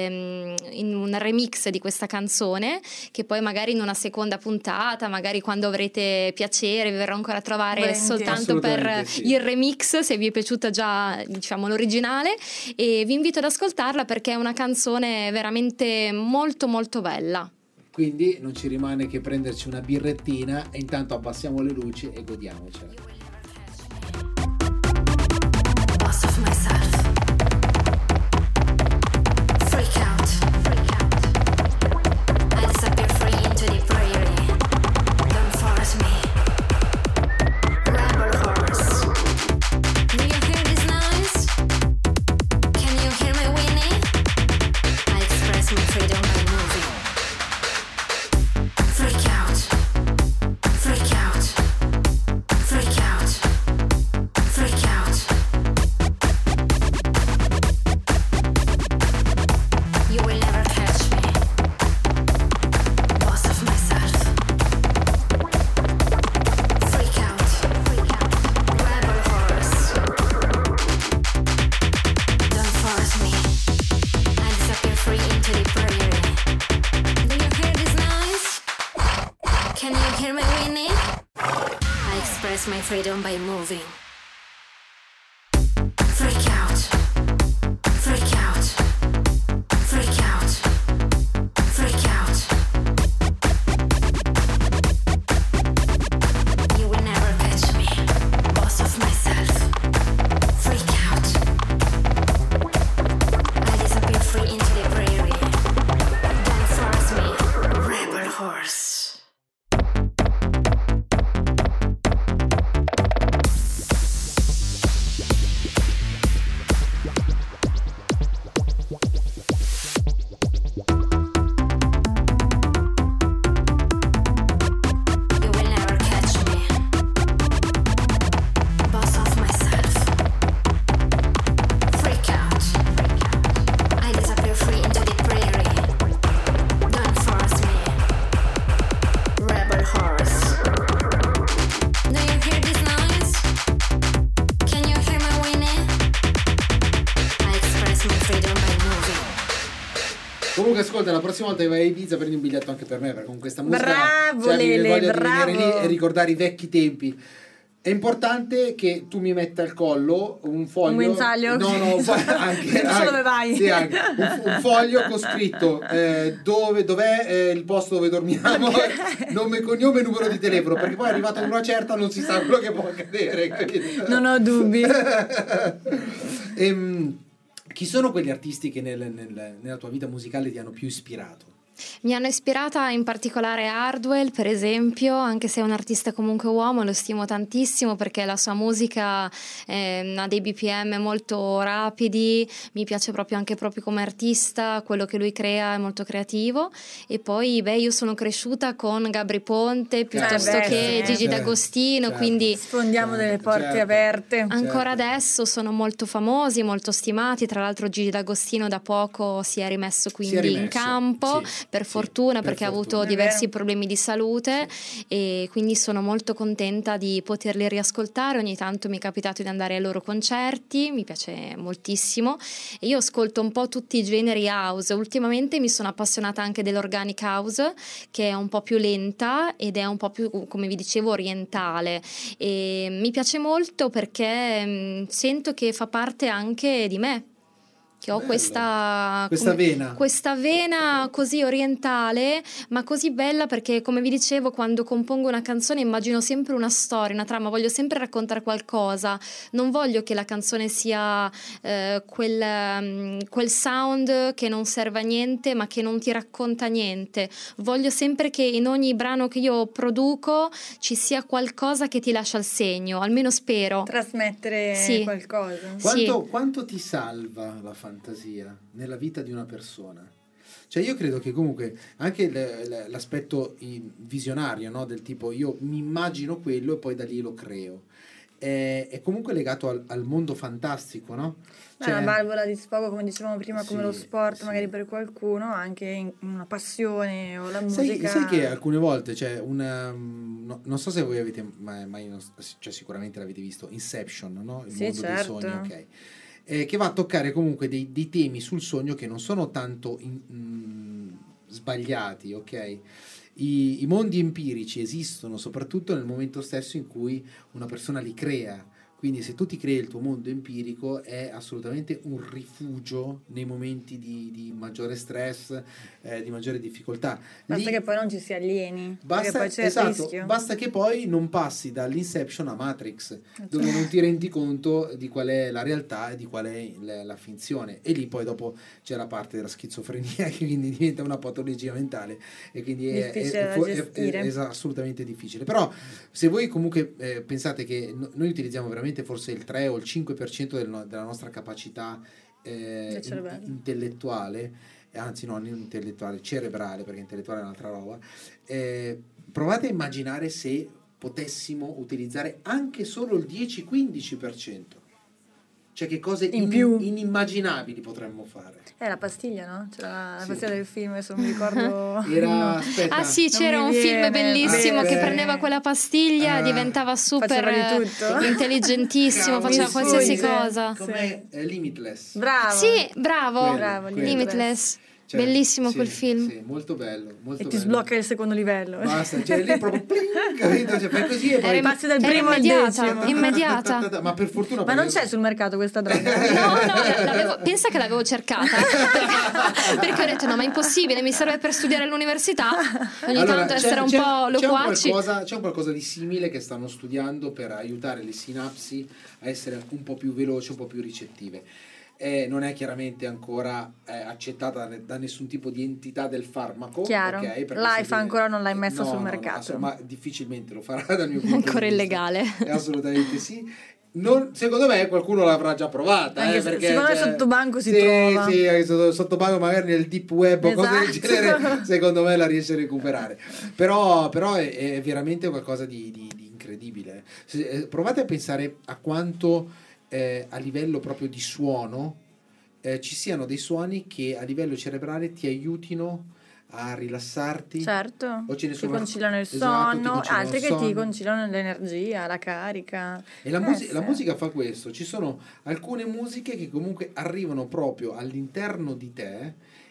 in un remix di questa canzone, che poi magari in una seconda puntata, magari quando avrete piacere, vi verrò ancora a trovare soltanto per il remix, se vi è piaciuta già diciamo l'originale, e vi invito ad ascoltarla perché è una canzone veramente molto molto bella. Quindi non ci rimane che prenderci una birrettina e intanto abbassiamo le luci e godiamocela. Boss of myself. Freak out. I disappear free into the prairie. Don't force me. My freedom by moving. Freak out. Freak out. Freak out. Freak out. You will never catch me. Boss of myself. Freak out. I disappear free into the prairie. Don't force me. Rebel horse. Ascolta, la prossima volta che vai a Ibiza prendi un biglietto anche per me, perché con questa musica bravo, mi Lele, voglio bravo. di venire lì e ricordare i vecchi tempi. È importante che tu mi metta al collo un foglio. Un guinzaglio? No, anche. Non so dove vai. Sì, anche. Un foglio con scritto dov'è il posto dove dormiamo, nome, cognome e numero di telefono, perché poi arrivato a una certa non si sa quello che può accadere, capito? Non ho dubbi. Chi sono quegli artisti che nella tua vita musicale ti hanno più ispirato? Mi hanno ispirata in particolare Hardwell, per esempio, anche se è un artista comunque uomo, lo stimo tantissimo perché la sua musica ha dei BPM molto rapidi, mi piace proprio come artista, quello che lui crea è molto creativo. E poi io sono cresciuta con Gabry Ponte piuttosto che Gigi D'Agostino, quindi sfondiamo delle porte aperte. Ancora adesso sono molto famosi, molto stimati, tra l'altro Gigi D'Agostino da poco si è rimesso in campo. Sì. Per fortuna, perché ha avuto diversi problemi di salute, e quindi sono molto contenta di poterli riascoltare. Ogni tanto mi è capitato di andare ai loro concerti, mi piace moltissimo, e io ascolto un po' tutti i generi house. Ultimamente mi sono appassionata anche dell'organic house, che è un po' più lenta ed è un po' più, come vi dicevo, orientale, e mi piace molto perché sento che fa parte anche di me, che ho questa vena così orientale, ma così bella, perché come vi dicevo, quando compongo una canzone immagino sempre una storia, una trama, voglio sempre raccontare qualcosa, non voglio che la canzone sia quel sound che non serve a niente ma che non ti racconta niente. Voglio sempre che in ogni brano che io produco ci sia qualcosa che ti lascia il segno, almeno spero. Trasmettere qualcosa. Quanto ti salva la fantasia nella vita di una persona? Cioè io credo che comunque anche l'aspetto visionario, no? Del tipo io mi immagino quello e poi da lì lo creo, è comunque legato al mondo fantastico, no? Cioè, una valvola di sfogo, come dicevamo prima, come lo sport, magari per qualcuno, anche in una passione o la musica. Sai che alcune volte c'è non so se voi avete mai cioè sicuramente l'avete visto, Inception, no? Il mondo dei sogni, ok? Che va a toccare comunque dei temi sul sogno che non sono tanto sbagliati, ok? I mondi empirici esistono soprattutto nel momento stesso in cui una persona li crea. Quindi se tu ti crei il tuo mondo empirico è assolutamente un rifugio nei momenti di maggiore stress, di maggiore difficoltà. Basta che poi non ci si alieni, basta, poi c'è il rischio. Basta che poi non passi dall'Inception a Matrix, dove non ti rendi conto di qual è la realtà e di qual è la finzione, e lì poi dopo c'è la parte della schizofrenia che quindi diventa una patologia mentale e quindi è assolutamente difficile. Però se voi comunque pensate che noi utilizziamo veramente forse il 3 o il 5% della nostra capacità intellettuale, anzi non intellettuale, cerebrale, perché intellettuale è un'altra roba, provate a immaginare se potessimo utilizzare anche solo il 10-15%. Cioè che cose inimmaginabili potremmo fare. La pastiglia, no? C'era la pastiglia del film, adesso non mi ricordo. Ah sì, c'era un film bellissimo che prendeva quella pastiglia, diventava super intelligentissimo, faceva qualsiasi cosa. Com'è Limitless. Bravo. Sì, bravo. Limitless. Cioè, bellissimo quel film. Sì, molto bello. Molto ti sblocca il secondo livello. Basta, cioè lì proprio capito? Cioè, fai così e poi passi dal primo al decimo. Immediata. Ma per fortuna. Ma non c'è sul mercato questa droga. No, pensa che l'avevo cercata. Perché ho detto no, ma è impossibile, mi serve per studiare all'università. Ogni tanto essere un po' loquaci. C'è un qualcosa di simile che stanno studiando per aiutare le sinapsi a essere un po' più veloci, un po' più ricettive. Non è chiaramente ancora accettata da nessun tipo di entità del farmaco. Chiaro, okay, l'AIFA ancora non l'hai messa sul mercato. Ma difficilmente lo farà dal mio punto di vista. Ancora illegale. Assolutamente sì. Secondo me qualcuno l'avrà già provata. Perché, secondo me sotto banco si trova. Sì, sotto banco magari nel deep web o cose del genere, secondo me la riesce a recuperare. Però è veramente qualcosa di incredibile. Provate a pensare a quanto... a livello proprio di suono ci siano dei suoni che a livello cerebrale ti aiutino a rilassarti, certo, o ce ne sono, ti conciliano il sonno, altri che ti conciliano l'energia, la carica, e la musica fa questo. Ci sono alcune musiche che comunque arrivano proprio all'interno di te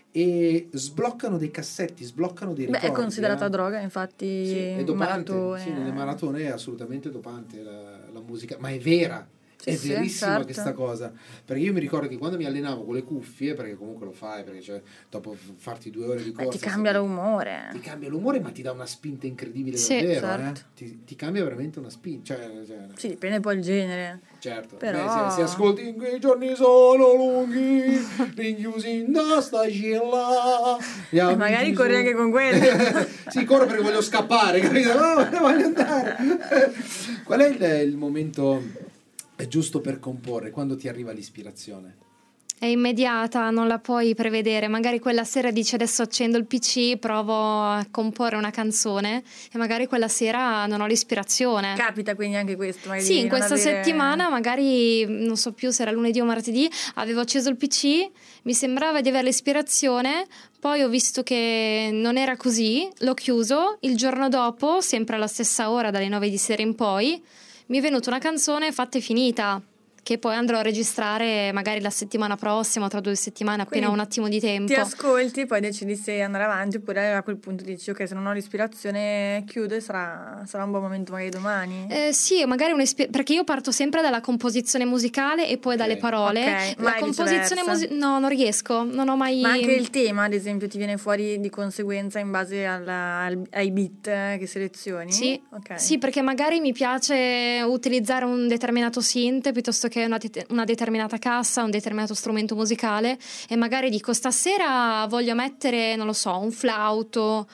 e sbloccano dei cassetti, sbloccano dei ricordi. È considerata droga, infatti. Sì, è dopante. Maratone. Sì, nelle maratone è assolutamente dopante la musica, ma è vera. È verissima certo. questa cosa, perché io mi ricordo che quando mi allenavo con le cuffie, perché comunque lo fai, perché cioè, dopo farti 2 ore di corsa ti cambia l'umore. Ti cambia l'umore, ma ti dà una spinta incredibile, Sì, davvero, certo. ti cambia veramente una spinta, Sì, dipende poi il genere. certo. Però... Beh, se ascolti in quei giorni sono lunghi, rinchiusi in sta cella, magari corri anche con quelli. sì, corro perché voglio scappare, capito? No, voglio andare. Qual è il momento è giusto per comporre, quando ti arriva l'ispirazione? È immediata, non la puoi prevedere. Magari quella sera dici adesso accendo il PC, provo a comporre una canzone e magari quella sera non ho l'ispirazione. Capita quindi anche questo? Sì, in questa settimana magari, non so più se era lunedì o martedì, avevo acceso il PC, mi sembrava di avere l'ispirazione, poi ho visto che non era così, l'ho chiuso, il giorno dopo, sempre alla stessa ora, dalle 9 di sera in poi, mi è venuta una canzone fatta e finita, che poi andrò a registrare magari la settimana prossima, tra 2 settimane, appena ho un attimo di tempo. Ti ascolti, poi decidi se andare avanti, oppure a quel punto dici ok, se non ho l'ispirazione chiudo e sarà un buon momento magari domani. Sì, magari perché io parto sempre dalla composizione musicale e poi dalle parole. Okay, la composizione no, non riesco, non ho mai... Ma anche il tema, ad esempio, ti viene fuori di conseguenza in base ai beat che selezioni? Sì, okay. Sì, perché magari mi piace utilizzare un determinato synth piuttosto che una determinata cassa, un determinato strumento musicale, e magari dico stasera voglio mettere, non lo so, un flauto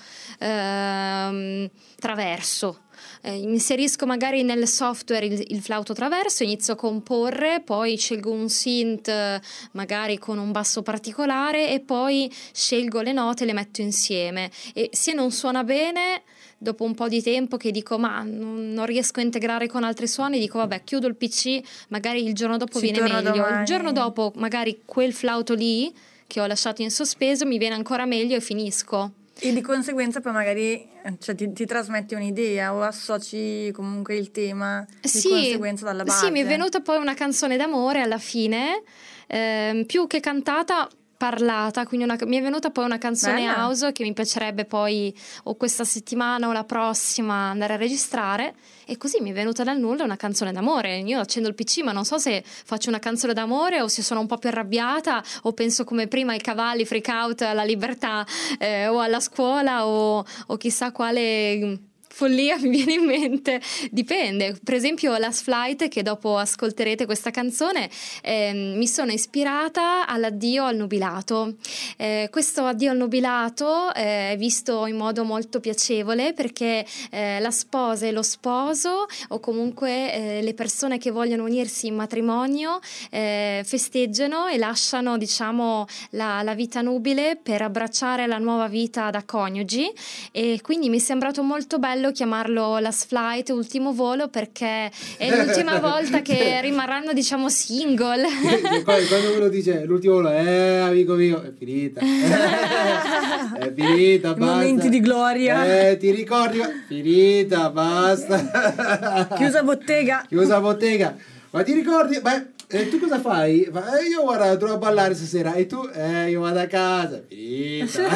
traverso. Inserisco magari nel software il flauto traverso, inizio a comporre, poi scelgo un synth magari con un basso particolare e poi scelgo le note e le metto insieme, e se non suona bene, dopo un po' di tempo che dico ma non riesco a integrare con altri suoni, dico vabbè, chiudo il PC, magari il giorno dopo viene meglio domani. Il giorno dopo magari quel flauto lì che ho lasciato in sospeso mi viene ancora meglio e finisco. E di conseguenza poi magari ti trasmetti un'idea o associ comunque il tema di conseguenza dalla base. Sì, mi è venuta poi una canzone d'amore alla fine, più che cantata, parlata, quindi mi è venuta poi una canzone house che mi piacerebbe poi o questa settimana o la prossima andare a registrare, e così mi è venuta dal nulla una canzone d'amore. Io accendo il PC ma non so se faccio una canzone d'amore o se sono un po' più arrabbiata o penso come prima ai cavalli, freak out, alla libertà, o alla scuola o chissà quale follia mi viene in mente, dipende. Per esempio Last Flight, che dopo ascolterete questa canzone, mi sono ispirata all'addio al nubilato. Questo addio al nubilato è visto in modo molto piacevole perché la sposa e lo sposo, o comunque le persone che vogliono unirsi in matrimonio, festeggiano e lasciano, diciamo, la vita nubile per abbracciare la nuova vita da coniugi, e quindi mi è sembrato molto bello chiamarlo Last Flight, ultimo volo, perché è l'ultima volta che rimarranno, diciamo, single. Quando uno dice l'ultimo volo, amico mio, è finita. È finita, basta. Momenti di gloria. Ti ricordi? Finita, basta. Chiusa bottega. Ma ti ricordi? Tu cosa fai? Io guarda, trovo a ballare stasera. E tu? Io vado a casa. Finita.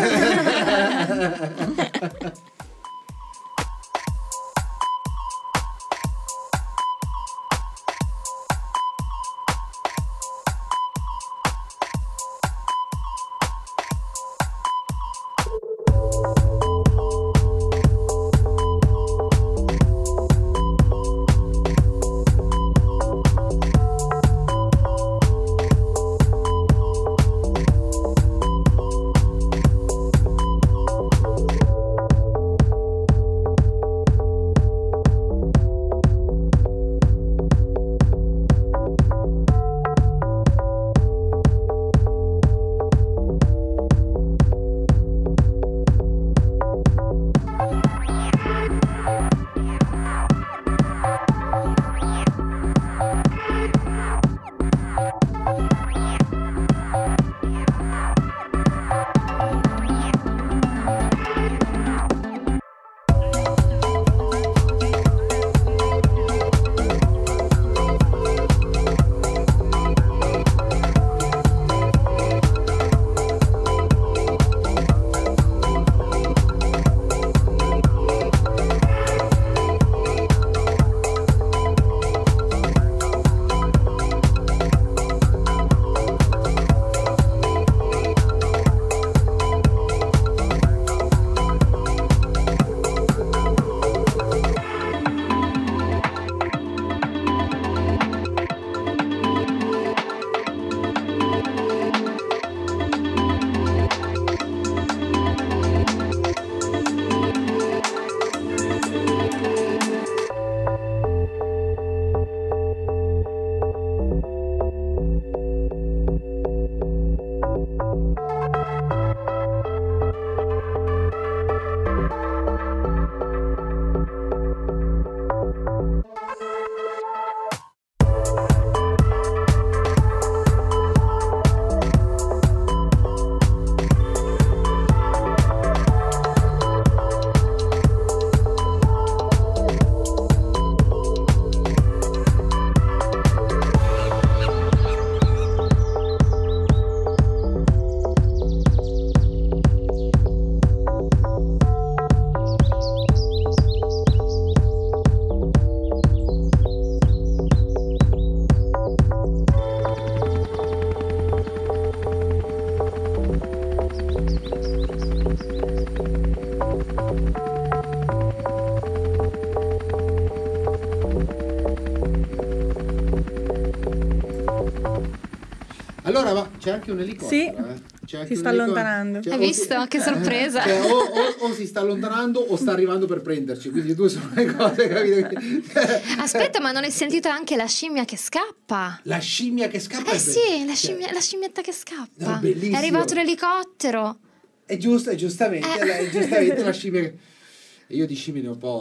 Allora, c'è anche un elicottero. Sì, si sta allontanando. Hai visto? Che sorpresa. O si sta allontanando o sta arrivando per prenderci, quindi due sono le cose, capito? Aspetta, ma non hai sentito anche la scimmia che scappa? La scimmia che scappa? Sì, la scimmietta che scappa. No, bellissimo. È arrivato l'elicottero. È giustamente la scimmia che... Io di scimmie ne ho un po',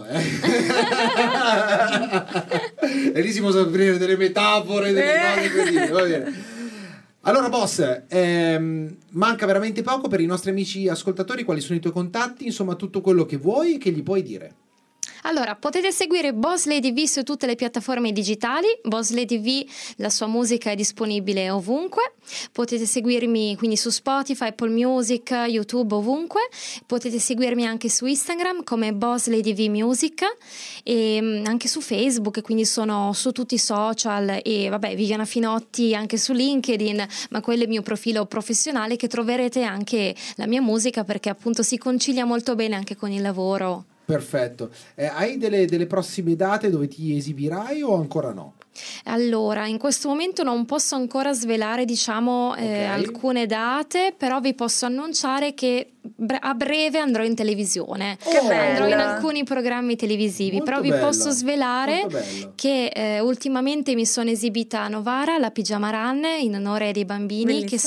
E lì si possono aprire delle metafore, delle cose così, va bene. Allora boss, manca veramente poco per i nostri amici ascoltatori. Quali sono i tuoi contatti? Insomma, tutto quello che vuoi e che gli puoi dire. Allora, potete seguire Boss Lady V su tutte le piattaforme digitali. Boss Lady V, la sua musica è disponibile ovunque. Potete seguirmi quindi su Spotify, Apple Music, YouTube, ovunque. Potete seguirmi anche su Instagram come Boss Lady V Music e anche su Facebook, quindi sono su tutti i social, e vabbè, Viviana Finotti anche su LinkedIn, ma quello è il mio profilo professionale, che troverete anche la mia musica, perché appunto si concilia molto bene anche con il lavoro. Perfetto. Hai delle prossime date dove ti esibirai o ancora no? Allora, in questo momento non posso ancora svelare, diciamo, alcune date, però vi posso annunciare che a breve andrò in televisione. Andrò in alcuni programmi televisivi. Molto però vi posso svelare che ultimamente mi sono esibita a Novara alla Pigiama Run in onore dei bambini che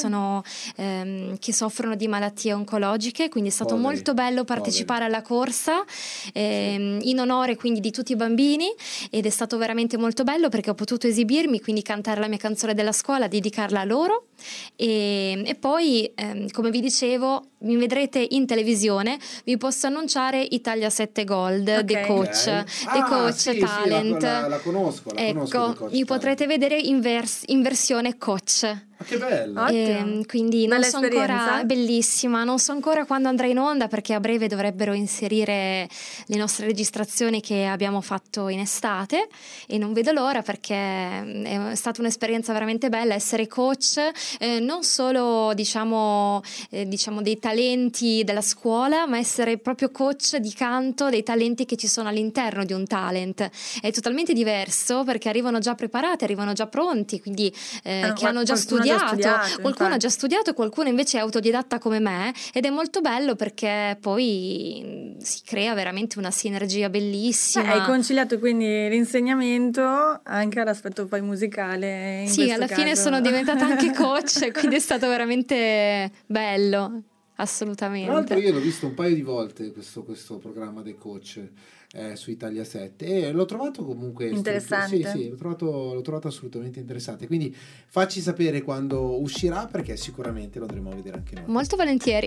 soffrono di malattie oncologiche, quindi è stato molto bello partecipare alla corsa in onore quindi di tutti i bambini, ed è stato veramente molto bello perché ho potuto esibirmi, quindi cantare la mia canzone della scuola, dedicarla a loro, e poi come vi dicevo mi vedrete in televisione. Vi posso annunciare Italia 7 Gold, The Coach, The Coach Talent. La conosco, mi potrete vedere in versione coach. Ma che bello! Quindi non so ancora, bellissima, non so ancora quando andrà in onda, perché a breve dovrebbero inserire le nostre registrazioni che abbiamo fatto in estate, e non vedo l'ora perché è stata un'esperienza veramente bella essere coach, non solo diciamo dei talenti della scuola, ma essere proprio coach di canto dei talenti che ci sono all'interno di un talent. È totalmente diverso perché arrivano già preparati, arrivano già pronti, quindi che hanno già studiato. Qualcuno ha già studiato, qualcuno invece è autodidatta come me, ed è molto bello perché poi si crea veramente una sinergia bellissima. Hai conciliato quindi l'insegnamento anche all'aspetto poi musicale. Sì, alla fine sono diventata anche coach, quindi è stato veramente bello, assolutamente. Tra l'altro io l'ho visto un paio di volte questo programma dei coach su Italia 7, e l'ho trovato comunque interessante. Sì, l'ho trovato assolutamente interessante, quindi facci sapere quando uscirà, perché sicuramente lo andremo a vedere anche noi. Molto volentieri.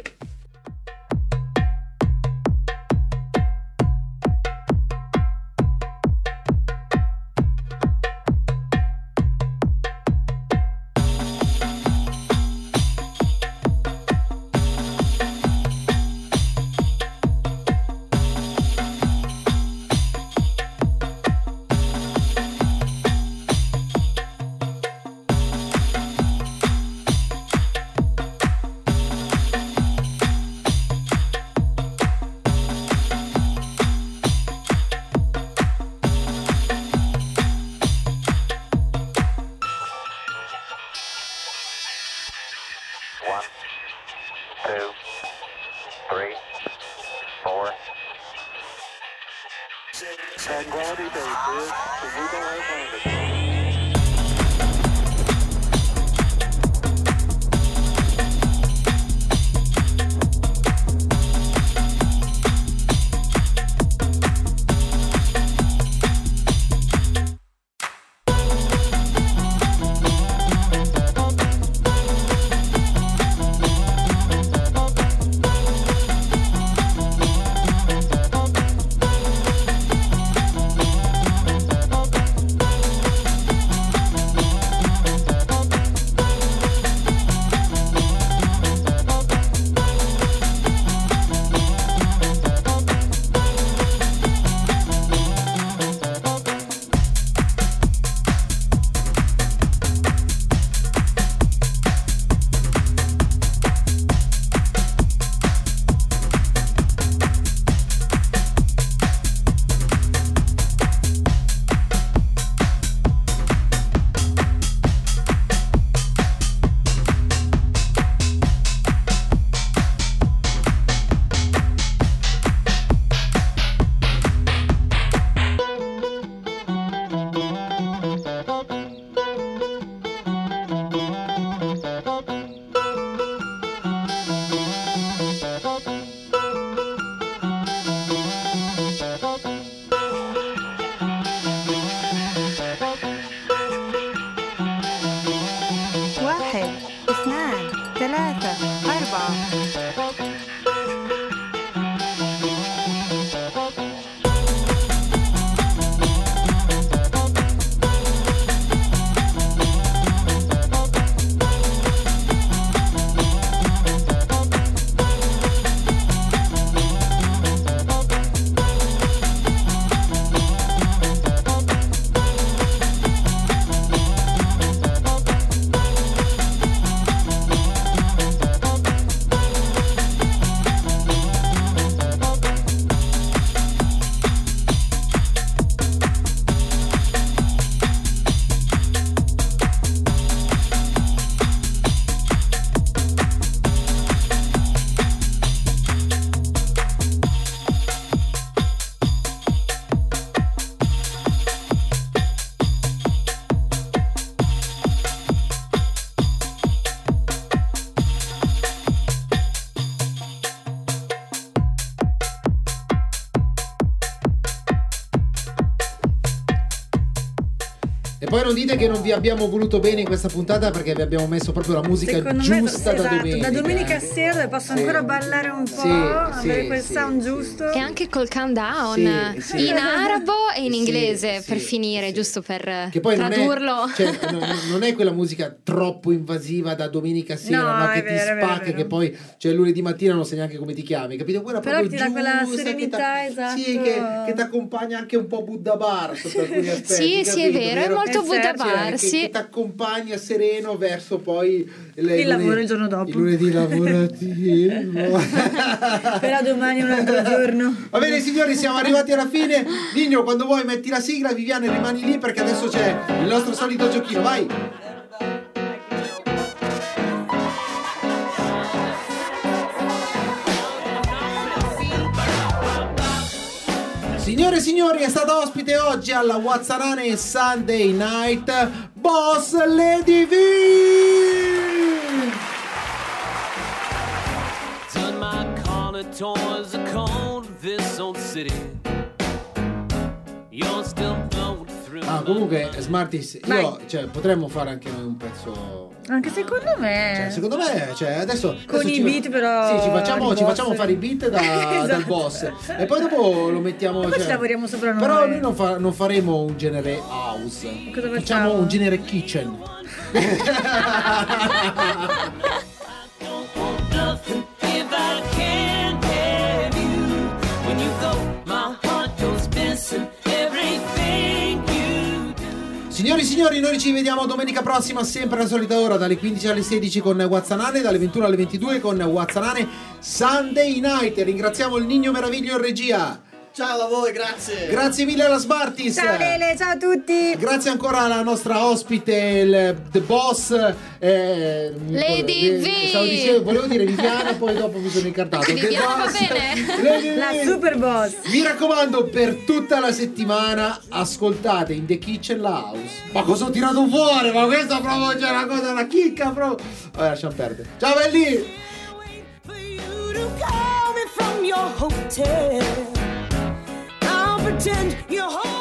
E poi non dite che non vi abbiamo voluto bene in questa puntata, perché vi abbiamo messo proprio la musica giusta da domenica. Da domenica sera, dove posso ancora ballare un po', avere quel sound giusto. E anche col countdown in arabo e in inglese per finire, giusto per che poi tradurlo. Non è quella musica troppo invasiva da domenica sera, ma che ti spacca, che poi lunedì mattina non sai neanche come ti chiami, capito? Quella però ti dà quella serenità, esatto. Sì, che ti accompagna anche un po' Buddha Bar sotto alcuni aspetti. Sì, è vero, è molto Buddha Bar, che ti accompagna sereno verso poi il lavoro il giorno dopo. Il lunedì lavorativo. Però domani è un altro giorno. Va bene signori, siamo arrivati alla fine. Nino, quando vuoi metti la sigla, Viviane rimani lì perché adesso c'è il nostro solito giochino, vai. Signore e signori, è stata ospite oggi alla Wazzanane Sunday Night Boss Lady V. Turn my corner towards the cold of this old city. You're still blowing through. Comunque Smarties, potremmo fare anche noi un pezzo. Anche secondo me. Secondo me, adesso con i beat però. Sì, ci facciamo fare i beat esatto. dal boss. E poi dopo lo mettiamo. E poi ci lavoriamo sopra noi. Però noi non faremo un genere house. Cosa facciamo? Un genere kitchen. Signori, noi ci vediamo domenica prossima, sempre alla solita ora, dalle 15 alle 16 con Wazzanane, dalle 21 alle 22 con Wazzanane Sunday Night. Ringraziamo il Nino Meraviglio in regia. Ciao a voi, grazie. Grazie mille alla Smarties. Ciao Lele, ciao a tutti. Grazie ancora alla nostra ospite, The Boss Lady V. Volevo dire Viviana, poi dopo mi sono incartato. Viviana va bene. La super boss. Mi raccomando, per tutta la settimana ascoltate in The Kitchen la house. Ma cosa ho tirato fuori? Ma questa proprio c'è una cosa, una chicca proprio. Vabbè, lasciamo perdere. Ciao belli. Pretend you're home.